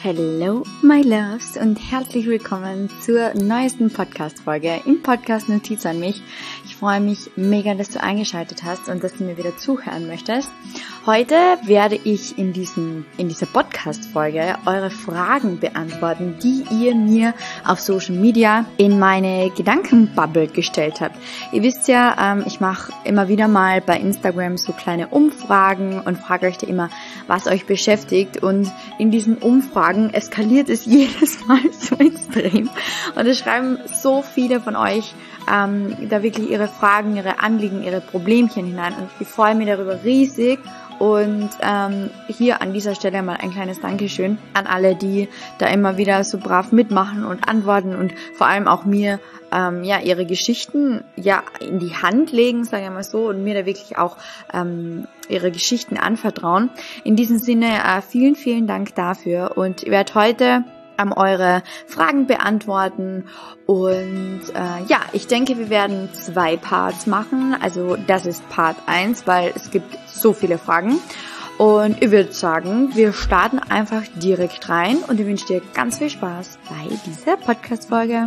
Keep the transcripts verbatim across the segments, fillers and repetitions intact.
Hello, my loves und herzlich willkommen zur neuesten Podcast-Folge im Podcast Notiz an mich. Ich freue mich mega, dass du eingeschaltet hast und dass du mir wieder zuhören möchtest. Heute werde ich in diesem, in dieser Podcast-Folge eure Fragen beantworten, die ihr mir auf Social Media in meine Gedankenbubble gestellt habt. Ihr wisst ja, ähm, ich mache immer wieder mal bei Instagram so kleine Umfragen und frage euch da immer, was euch beschäftigt, und in diesen Umfragen eskaliert es jedes Mal so extrem und es schreiben so viele von euch ähm, da wirklich ihre Fragen, ihre Anliegen, ihre Problemchen hinein, und ich freue mich darüber riesig. Und ähm, hier an dieser Stelle mal ein kleines Dankeschön an alle, die da immer wieder so brav mitmachen und antworten und vor allem auch mir ähm, ja ihre Geschichten ja in die Hand legen, sagen wir mal so, und mir da wirklich auch ähm, ihre Geschichten anvertrauen. In diesem Sinne äh, vielen, vielen Dank dafür, und ich werde heute ähm, eure Fragen beantworten. Und äh, ja, ich denke, wir werden zwei Parts machen. Also das ist Part eins, weil es gibt so viele Fragen. Und ich würde sagen, wir starten einfach direkt rein, und ich wünsche dir ganz viel Spaß bei dieser Podcast-Folge.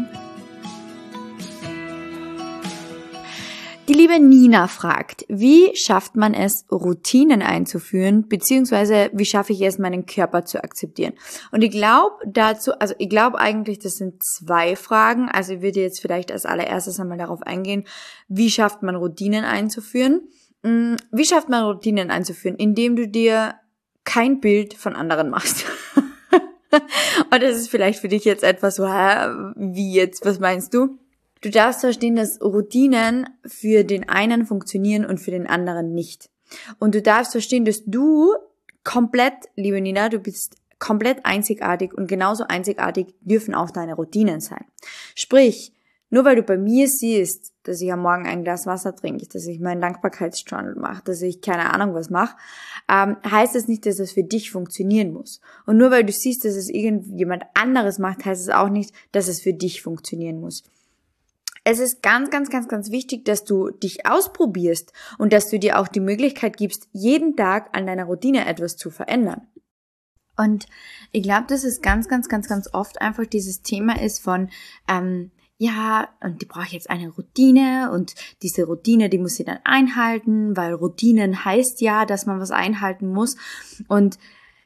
Die liebe Nina fragt, wie schafft man es, Routinen einzuführen, beziehungsweise wie schaffe ich es, meinen Körper zu akzeptieren? Und ich glaube dazu, also ich glaube eigentlich, das sind zwei Fragen. Also ich würde jetzt vielleicht als allererstes einmal darauf eingehen, wie schafft man Routinen einzuführen? Wie schafft man Routinen einzuführen? Indem du dir kein Bild von anderen machst. Und das ist vielleicht für dich jetzt etwas so, hä, wie jetzt, was meinst du? Du darfst verstehen, dass Routinen für den einen funktionieren und für den anderen nicht. Und du darfst verstehen, dass du komplett, liebe Nina, du bist komplett einzigartig, und genauso einzigartig dürfen auch deine Routinen sein. Sprich, nur weil du bei mir siehst, dass ich am Morgen ein Glas Wasser trinke, dass ich meinen Dankbarkeitsjournal mache, dass ich keine Ahnung was mache, ähm, heißt das nicht, dass es für dich funktionieren muss. Und nur weil du siehst, dass es irgendjemand anderes macht, heißt es auch nicht, dass es für dich funktionieren muss. Es ist ganz, ganz, ganz, ganz wichtig, dass du dich ausprobierst und dass du dir auch die Möglichkeit gibst, jeden Tag an deiner Routine etwas zu verändern. Und ich glaube, dass es ganz, ganz, ganz, ganz oft einfach dieses Thema ist von, ähm, ja, und die brauche ich jetzt eine Routine, und diese Routine, die muss ich dann einhalten, weil Routinen heißt ja, dass man was einhalten muss. Und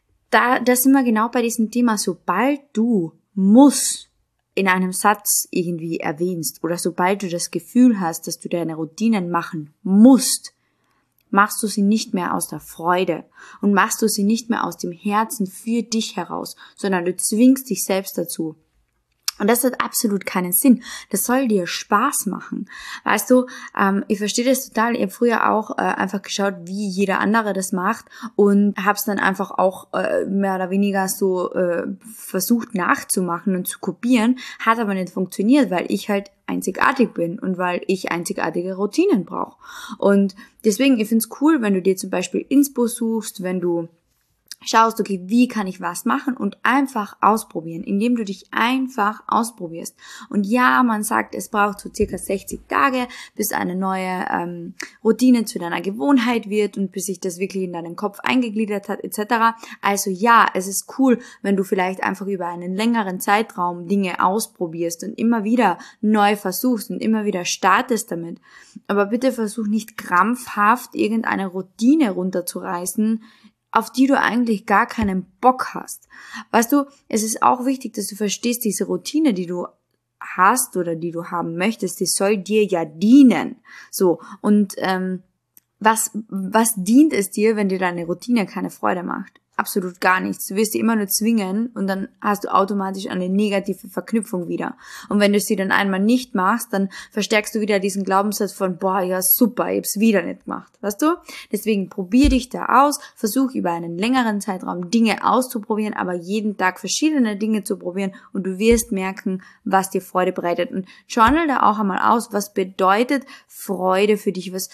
da, da sind wir genau bei diesem Thema, sobald du musst in einem Satz irgendwie erwähnst, oder sobald du das Gefühl hast, dass du deine Routinen machen musst, machst du sie nicht mehr aus der Freude und machst du sie nicht mehr aus dem Herzen für dich heraus, sondern du zwingst dich selbst dazu. Und das hat absolut keinen Sinn. Das soll dir Spaß machen. Weißt du, ähm, ich verstehe das total. Ich habe früher auch äh, einfach geschaut, wie jeder andere das macht, und habe es dann einfach auch äh, mehr oder weniger so äh, versucht nachzumachen und zu kopieren. Hat aber nicht funktioniert, weil ich halt einzigartig bin und weil ich einzigartige Routinen brauche. Und deswegen, ich finde es cool, wenn du dir zum Beispiel Inspo suchst, wenn du schaust, okay, wie kann ich was machen, und einfach ausprobieren, indem du dich einfach ausprobierst. Und ja, man sagt, es braucht so circa sechzig Tage, bis eine neue ähm, Routine zu deiner Gewohnheit wird und bis sich das wirklich in deinen Kopf eingegliedert hat, et cetera. Also ja, es ist cool, wenn du vielleicht einfach über einen längeren Zeitraum Dinge ausprobierst und immer wieder neu versuchst und immer wieder startest damit. Aber bitte versuch nicht krampfhaft irgendeine Routine runterzureißen, auf die du eigentlich gar keinen Bock hast. Weißt du, es ist auch wichtig, dass du verstehst, diese Routine, die du hast oder die du haben möchtest, die soll dir ja dienen. So, und ähm, was was dient es dir, wenn dir deine Routine keine Freude macht? Absolut gar nichts. Du wirst sie immer nur zwingen, und dann hast du automatisch eine negative Verknüpfung wieder. Und wenn du sie dann einmal nicht machst, dann verstärkst du wieder diesen Glaubenssatz von, boah, ja super, ich hab's wieder nicht gemacht. Weißt du? Deswegen probier dich da aus, versuch über einen längeren Zeitraum Dinge auszuprobieren, aber jeden Tag verschiedene Dinge zu probieren, und du wirst merken, was dir Freude bereitet. Und journal da auch einmal aus, was bedeutet Freude für dich? Was,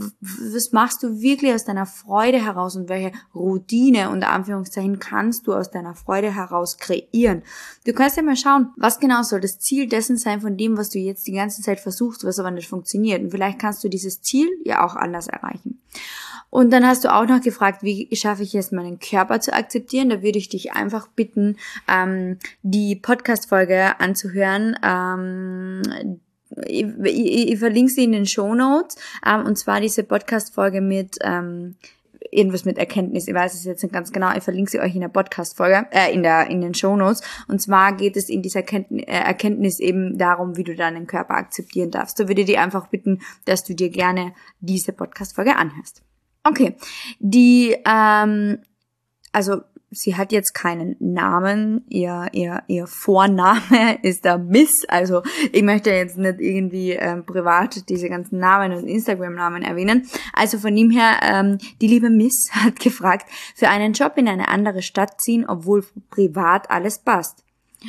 was machst du wirklich aus deiner Freude heraus, und welche Routine und Anführungszeichen kannst du aus deiner Freude heraus kreieren. Du kannst ja mal schauen, was genau soll das Ziel dessen sein von dem, was du jetzt die ganze Zeit versuchst, was aber nicht funktioniert. Und vielleicht kannst du dieses Ziel ja auch anders erreichen. Und dann hast du auch noch gefragt, wie schaffe ich es, meinen Körper zu akzeptieren? Da würde ich dich einfach bitten, ähm, die Podcast-Folge anzuhören. Ähm, ich, ich, ich verlinke sie in den Shownotes. Ähm, und zwar diese Podcast-Folge mit ähm, irgendwas mit Erkenntnis. Ich weiß es jetzt nicht ganz genau. Ich verlinke sie euch in der Podcast-Folge, äh, in der in den Shownotes. Und zwar geht es in dieser Erkenntnis, äh, Erkenntnis eben darum, wie du deinen Körper akzeptieren darfst. Da würde ich dich einfach bitten, dass du dir gerne diese Podcast-Folge anhörst. Okay, die, ähm, also sie hat jetzt keinen Namen, ihr ihr ihr Vorname ist der Miss, also ich möchte jetzt nicht irgendwie ähm, privat diese ganzen Namen und Instagram-Namen erwähnen. Also von ihm her, ähm, die liebe Miss hat gefragt, für einen Job in eine andere Stadt ziehen, obwohl privat alles passt.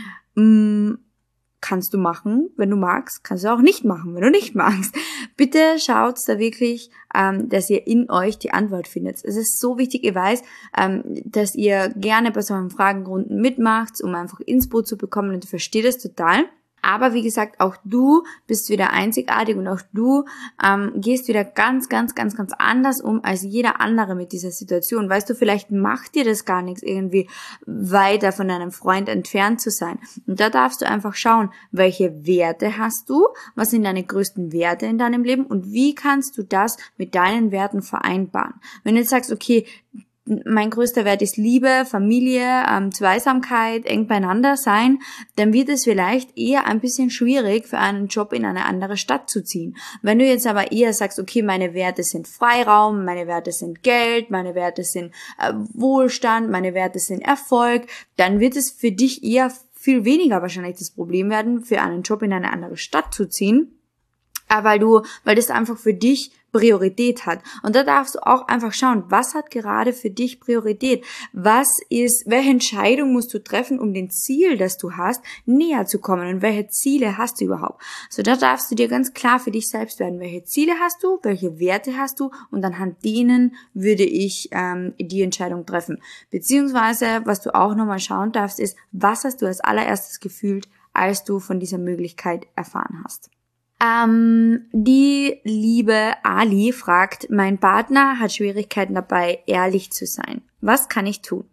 Mm, Kannst du machen, wenn du magst, kannst du auch nicht machen, wenn du nicht magst. Bitte schaut da wirklich, ähm, dass ihr in euch die Antwort findet. Es ist so wichtig, ihr weiß, ähm, dass ihr gerne bei solchen Fragenrunden mitmacht, um einfach Inspo zu bekommen, und ich verstehe das total. Aber wie gesagt, auch du bist wieder einzigartig und auch du ähm, gehst wieder ganz, ganz, ganz, ganz anders um als jeder andere mit dieser Situation. Weißt du, vielleicht macht dir das gar nichts, irgendwie weiter von deinem Freund entfernt zu sein. Und da darfst du einfach schauen, welche Werte hast du, was sind deine größten Werte in deinem Leben und wie kannst du das mit deinen Werten vereinbaren. Wenn du jetzt sagst, okay, mein größter Wert ist Liebe, Familie, ähm, Zweisamkeit, eng beieinander sein, dann wird es vielleicht eher ein bisschen schwierig, für einen Job in eine andere Stadt zu ziehen. Wenn du jetzt aber eher sagst, okay, meine Werte sind Freiraum, meine Werte sind Geld, meine Werte sind äh, Wohlstand, meine Werte sind Erfolg, dann wird es für dich eher viel weniger wahrscheinlich das Problem werden, für einen Job in eine andere Stadt zu ziehen, äh, weil du, weil das einfach für dich Priorität hat. Und da darfst du auch einfach schauen, was hat gerade für dich Priorität? Was ist, welche Entscheidung musst du treffen, um dem Ziel, das du hast, näher zu kommen? Und welche Ziele hast du überhaupt? So, da darfst du dir ganz klar für dich selbst werden. Welche Ziele hast du? Welche Werte hast du? Und anhand denen würde ich ähm, die Entscheidung treffen. Beziehungsweise, was du auch nochmal schauen darfst, ist, was hast du als allererstes gefühlt, als du von dieser Möglichkeit erfahren hast? Ähm, die liebe Ali fragt, mein Partner hat Schwierigkeiten dabei, ehrlich zu sein. Was kann ich tun?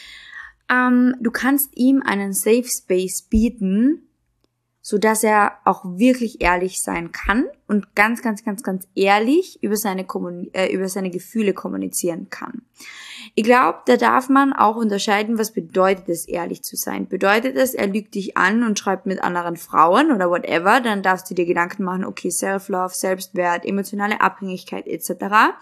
Ähm, du kannst ihm einen Safe Space bieten, so dass er auch wirklich ehrlich sein kann und ganz, ganz, ganz, ganz ehrlich über seine, Kommun- äh, über seine Gefühle kommunizieren kann. Ich glaube, da darf man auch unterscheiden, was bedeutet es, ehrlich zu sein. Bedeutet es, er lügt dich an und schreibt mit anderen Frauen oder whatever, dann darfst du dir Gedanken machen, okay, Self-Love, Selbstwert, emotionale Abhängigkeit et cetera.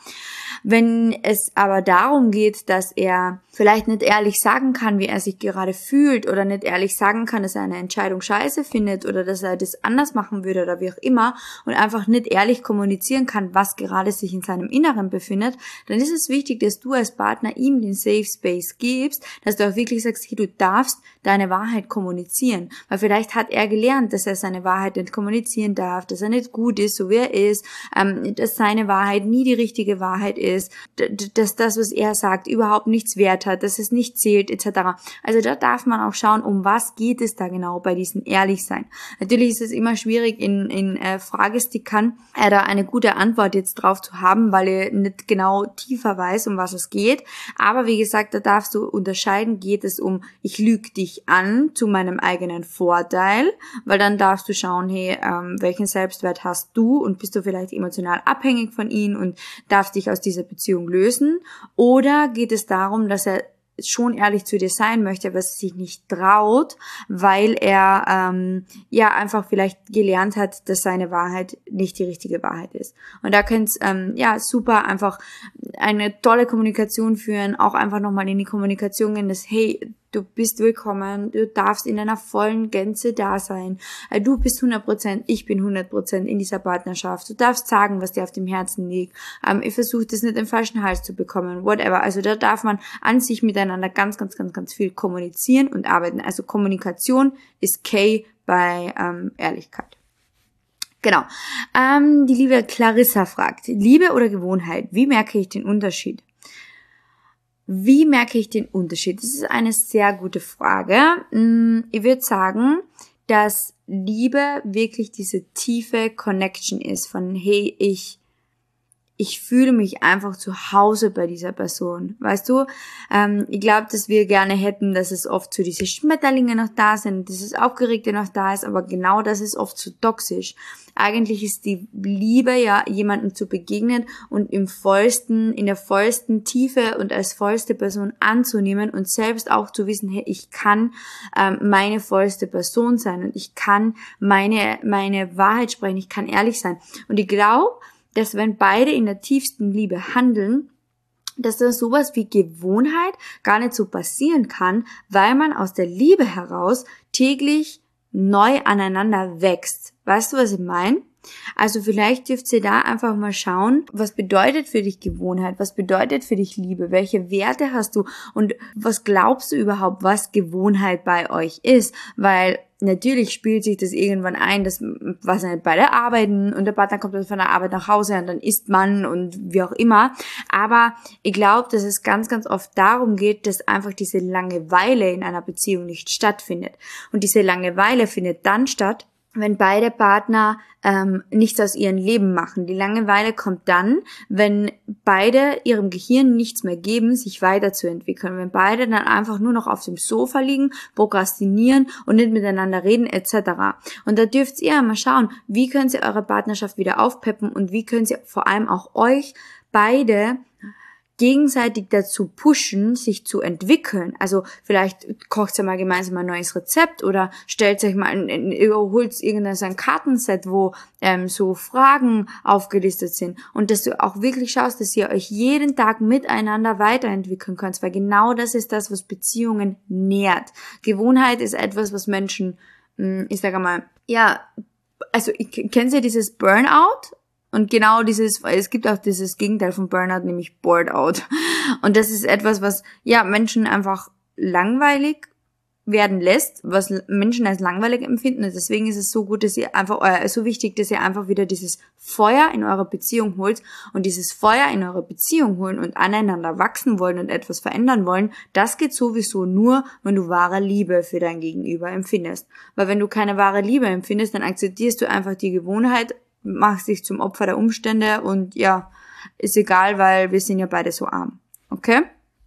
Wenn es aber darum geht, dass er vielleicht nicht ehrlich sagen kann, wie er sich gerade fühlt oder nicht ehrlich sagen kann, dass er eine Entscheidung scheiße findet oder dass er das anders machen würde oder wie auch immer und einfach nicht ehrlich kommunizieren kann, was gerade sich in seinem Inneren befindet, dann ist es wichtig, dass du als Partner ihm den Safe Space gibst, dass du auch wirklich sagst, hey, du darfst deine Wahrheit kommunizieren, weil vielleicht hat er gelernt, dass er seine Wahrheit nicht kommunizieren darf, dass er nicht gut ist, so wie er ist, ähm, dass seine Wahrheit nie die richtige Wahrheit ist, dass das, was er sagt, überhaupt nichts wert hat, dass es nicht zählt et cetera. Also da darf man auch schauen, um was geht es da genau bei diesem Ehrlichsein. Natürlich ist es immer schwierig in, in äh, Fragestickern äh, da eine gute Antwort jetzt drauf zu haben, weil ihr nicht genau tiefer weiß, um was es geht. Aber wie gesagt, da darfst du unterscheiden, geht es um, ich lüge dich an zu meinem eigenen Vorteil, weil dann darfst du schauen, hey, ähm, welchen Selbstwert hast du und bist du vielleicht emotional abhängig von ihm und darfst dich aus dieser Beziehung lösen? Oder geht es darum, dass er schon ehrlich zu dir sein möchte, aber es sich nicht traut, weil er ähm, ja einfach vielleicht gelernt hat, dass seine Wahrheit nicht die richtige Wahrheit ist. Und da könnt ähm, ja super einfach eine tolle Kommunikation führen, auch einfach nochmal in die Kommunikation gehen, dass hey, du bist willkommen, du darfst in deiner vollen Gänze da sein. Du bist hundert Prozent, ich bin hundert Prozent in dieser Partnerschaft. Du darfst sagen, was dir auf dem Herzen liegt. Ähm, ich versuche das nicht im falschen Hals zu bekommen, whatever. Also da darf man an sich miteinander ganz, ganz, ganz, ganz viel kommunizieren und arbeiten. Also Kommunikation ist key bei ähm, Ehrlichkeit. Genau. Ähm, die liebe Clarissa fragt, Liebe oder Gewohnheit, wie merke ich den Unterschied? Wie merke ich den Unterschied? Das ist eine sehr gute Frage. Ich würde sagen, dass Liebe wirklich diese tiefe Connection ist von, hey, ich, ich fühle mich einfach zu Hause bei dieser Person. Weißt du, ähm, ich glaube, dass wir gerne hätten, dass es oft so diese Schmetterlinge noch da sind, dieses Aufgeregte noch da ist, aber genau das ist oft so toxisch. Eigentlich ist die Liebe ja, jemandem zu begegnen und im vollsten, in der vollsten Tiefe und als vollste Person anzunehmen und selbst auch zu wissen, hey, ich kann ähm, meine vollste Person sein und ich kann meine, meine Wahrheit sprechen, ich kann ehrlich sein. Und ich glaube, dass wenn beide in der tiefsten Liebe handeln, dass da sowas wie Gewohnheit gar nicht so passieren kann, weil man aus der Liebe heraus täglich neu aneinander wächst. Weißt du, was ich meine? Also vielleicht dürft ihr da einfach mal schauen, was bedeutet für dich Gewohnheit, was bedeutet für dich Liebe, welche Werte hast du und was glaubst du überhaupt, was Gewohnheit bei euch ist, weil natürlich spielt sich das irgendwann ein, dass was nicht beide arbeiten und der Partner kommt dann von der Arbeit nach Hause und dann isst man und wie auch immer, aber ich glaube, dass es ganz, ganz oft darum geht, dass einfach diese Langeweile in einer Beziehung nicht stattfindet und diese Langeweile findet dann statt, wenn beide Partner ähm, nichts aus ihrem Leben machen. Die Langeweile kommt dann, wenn beide ihrem Gehirn nichts mehr geben, sich weiterzuentwickeln. Wenn beide dann einfach nur noch auf dem Sofa liegen, prokrastinieren und nicht miteinander reden et cetera. Und da dürft ihr mal schauen, wie könnt ihr eure Partnerschaft wieder aufpeppen und wie könnt ihr vor allem auch euch beide gegenseitig dazu pushen, sich zu entwickeln. Also vielleicht kocht ihr mal gemeinsam ein neues Rezept oder stellt euch mal, holt irgendein so ein Kartenset, wo ähm, so Fragen aufgelistet sind und dass du auch wirklich schaust, dass ihr euch jeden Tag miteinander weiterentwickeln könnt, weil genau das ist das, was Beziehungen nährt. Gewohnheit ist etwas, was Menschen, ich sage mal, ja, also kennt ihr dieses Burnout? Und genau dieses, es gibt auch dieses Gegenteil von Burnout, nämlich Bored Out. Und das ist etwas, was, ja, Menschen einfach langweilig werden lässt, was Menschen als langweilig empfinden. Und deswegen ist es so gut, dass ihr einfach, äh, so wichtig, dass ihr einfach wieder dieses Feuer in eurer Beziehung holt und dieses Feuer in eurer Beziehung holen und aneinander wachsen wollen und etwas verändern wollen. Das geht sowieso nur, wenn du wahre Liebe für dein Gegenüber empfindest. Weil wenn du keine wahre Liebe empfindest, dann akzeptierst du einfach die Gewohnheit, machst dich zum Opfer der Umstände und ja, ist egal, weil wir sind ja beide so arm. Okay?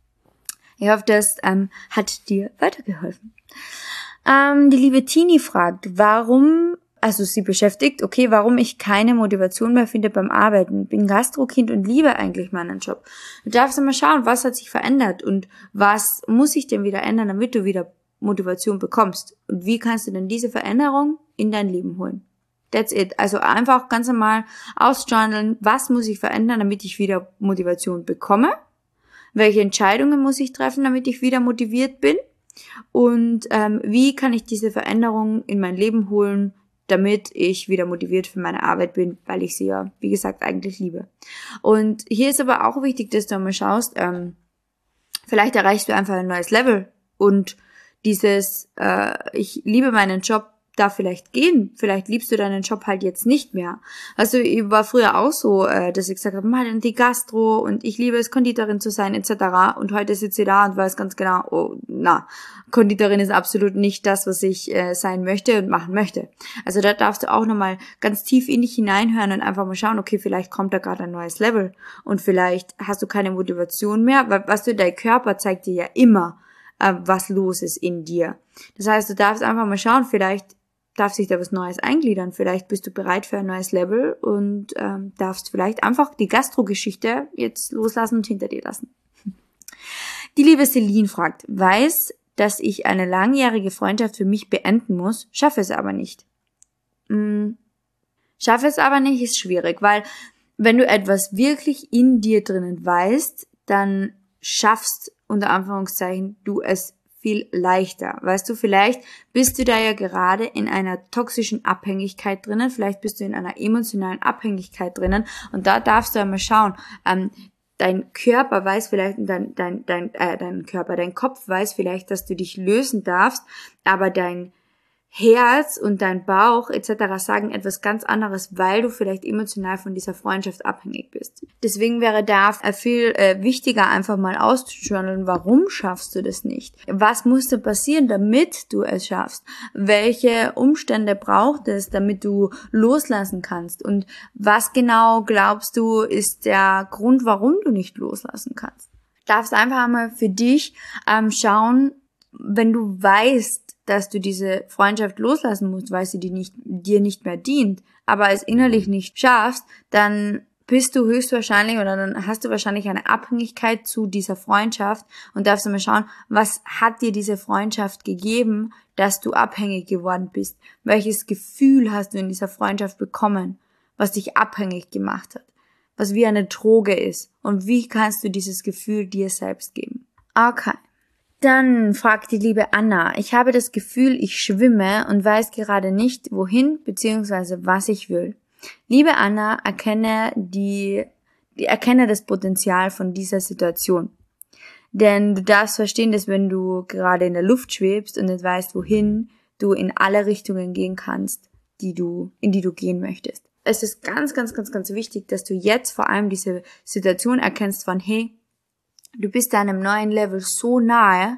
Ich hoffe, das ähm, hat dir weitergeholfen. Ähm, die liebe Tini fragt, warum, also sie beschäftigt, okay, warum ich keine Motivation mehr finde beim Arbeiten. Bin Gastrokind und liebe eigentlich meinen Job. Du darfst mal schauen, was hat sich verändert und was muss sich denn wieder ändern, damit du wieder Motivation bekommst. Und wie kannst du denn diese Veränderung in dein Leben holen? That's it. Also einfach ganz normal ausjournalen, was muss ich verändern, damit ich wieder Motivation bekomme? Welche Entscheidungen muss ich treffen, damit ich wieder motiviert bin? Und ähm, wie kann ich diese Veränderung in mein Leben holen, damit ich wieder motiviert für meine Arbeit bin, weil ich sie ja, wie gesagt, eigentlich liebe. Und hier ist aber auch wichtig, dass du einmal schaust, ähm, vielleicht erreichst du einfach ein neues Level und dieses, äh, ich liebe meinen Job, darf vielleicht gehen. Vielleicht liebst du deinen Job halt jetzt nicht mehr. Also ich war früher auch so, dass ich gesagt habe, mal die Gastro und ich liebe es, Konditorin zu sein et cetera. Und heute sitze ich da und weiß ganz genau, oh, na, Konditorin ist absolut nicht das, was ich äh, sein möchte und machen möchte. Also da darfst du auch nochmal ganz tief in dich hineinhören und einfach mal schauen, okay, vielleicht kommt da gerade ein neues Level und vielleicht hast du keine Motivation mehr, weil was du, dein Körper zeigt dir ja immer, äh, was los ist in dir. Das heißt, du darfst einfach mal schauen, vielleicht darf sich da was Neues eingliedern. Vielleicht bist du bereit für ein neues Level und ähm, darfst vielleicht einfach die Gastro-Geschichte jetzt loslassen und hinter dir lassen. Die liebe Celine fragt, weiß, dass ich eine langjährige Freundschaft für mich beenden muss, schaffe es aber nicht. Hm, schaffe es aber nicht ist schwierig, weil wenn du etwas wirklich in dir drinnen weißt, dann schaffst unter Anführungszeichen du es viel leichter. Weißt du, vielleicht bist du da ja gerade in einer toxischen Abhängigkeit drinnen, vielleicht bist du in einer emotionalen Abhängigkeit drinnen und da darfst du einmal schauen, ähm, dein Körper weiß vielleicht, dein, dein, dein, äh, dein Körper, dein Kopf weiß vielleicht, dass du dich lösen darfst, aber dein Herz und dein Bauch et cetera sagen etwas ganz anderes, weil du vielleicht emotional von dieser Freundschaft abhängig bist. Deswegen wäre da viel äh, wichtiger, einfach mal auszujournalen, warum schaffst du das nicht? Was musste passieren, damit du es schaffst? Welche Umstände braucht es, damit du loslassen kannst? Und was genau glaubst du, ist der Grund, warum du nicht loslassen kannst? Du darfst einfach einmal für dich ähm, schauen, wenn du weißt, dass du diese Freundschaft loslassen musst, weil sie dir nicht, dir nicht mehr dient, aber es innerlich nicht schaffst, dann bist du höchstwahrscheinlich oder dann hast du wahrscheinlich eine Abhängigkeit zu dieser Freundschaft und darfst mal schauen, was hat dir diese Freundschaft gegeben, dass du abhängig geworden bist? Welches Gefühl hast du in dieser Freundschaft bekommen, was dich abhängig gemacht hat? Was wie eine Droge ist? Und wie kannst du dieses Gefühl dir selbst geben? Okay. Dann fragt die liebe Anna, ich habe das Gefühl, ich schwimme und weiß gerade nicht, wohin bzw. was ich will. Liebe Anna, erkenne die, die, erkenne das Potenzial von dieser Situation. Denn du darfst verstehen, dass wenn du gerade in der Luft schwebst und nicht weißt, wohin, du in alle Richtungen gehen kannst, die du, in die du gehen möchtest. Es ist ganz, ganz, ganz, ganz wichtig, dass du jetzt vor allem diese Situation erkennst von, hey, du bist deinem neuen Level so nahe,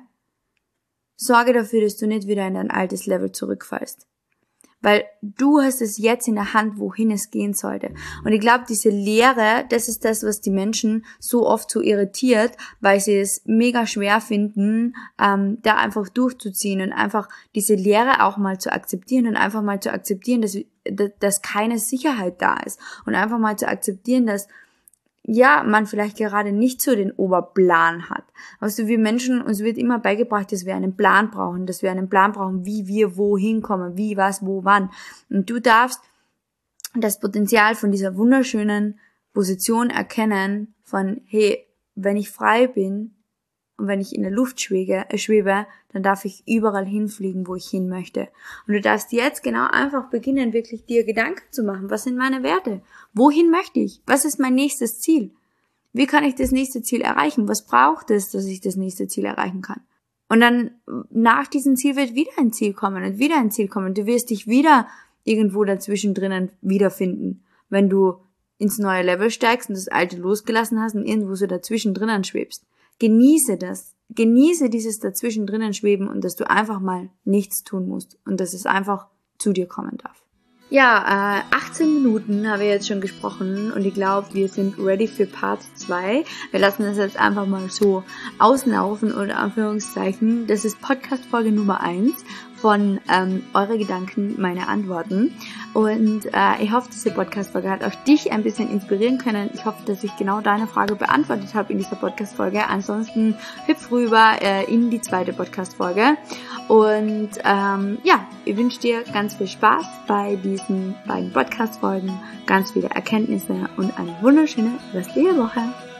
sorge dafür, dass du nicht wieder in dein altes Level zurückfallst. Weil du hast es jetzt in der Hand, wohin es gehen sollte. Und ich glaube, diese Leere, das ist das, was die Menschen so oft so irritiert, weil sie es mega schwer finden, ähm, da einfach durchzuziehen und einfach diese Leere auch mal zu akzeptieren und einfach mal zu akzeptieren, dass, dass keine Sicherheit da ist. Und einfach mal zu akzeptieren, dass ja, man vielleicht gerade nicht so den Oberplan hat. Also wir Menschen, uns wird immer beigebracht, dass wir einen Plan brauchen, dass wir einen Plan brauchen, wie wir wohin kommen, wie, was, wo, wann. Und du darfst das Potenzial von dieser wunderschönen Position erkennen von, hey, wenn ich frei bin und wenn ich in der Luft schwebe, äh, schwebe, dann darf ich überall hinfliegen, wo ich hin möchte. Und du darfst jetzt genau einfach beginnen, wirklich dir Gedanken zu machen. Was sind meine Werte? Wohin möchte ich? Was ist mein nächstes Ziel? Wie kann ich das nächste Ziel erreichen? Was braucht es, dass ich das nächste Ziel erreichen kann? Und dann nach diesem Ziel wird wieder ein Ziel kommen und wieder ein Ziel kommen. Und du wirst dich wieder irgendwo dazwischen drinnen wiederfinden, wenn du ins neue Level steigst und das alte losgelassen hast und irgendwo so dazwischen drinnen schwebst. Genieße das. Genieße dieses dazwischen drinnen schweben und dass du einfach mal nichts tun musst und dass es einfach zu dir kommen darf. Ja, äh, achtzehn Minuten habe ich jetzt schon gesprochen und ich glaube, wir sind ready für Part zwei. Wir lassen das jetzt einfach mal so auslaufen oder Anführungszeichen. Das ist Podcast-Folge Nummer eins von ähm, Eure Gedanken, meine Antworten. Und äh, ich hoffe, diese Podcast-Folge hat auch dich ein bisschen inspirieren können. Ich hoffe, dass ich genau deine Frage beantwortet habe in dieser Podcast-Folge. Ansonsten hüpf rüber äh, in die zweite Podcast-Folge. Und ähm, ja, ich wünsche dir ganz viel Spaß bei diesen beiden Podcast-Folgen, ganz viele Erkenntnisse und eine wunderschöne restliche Woche.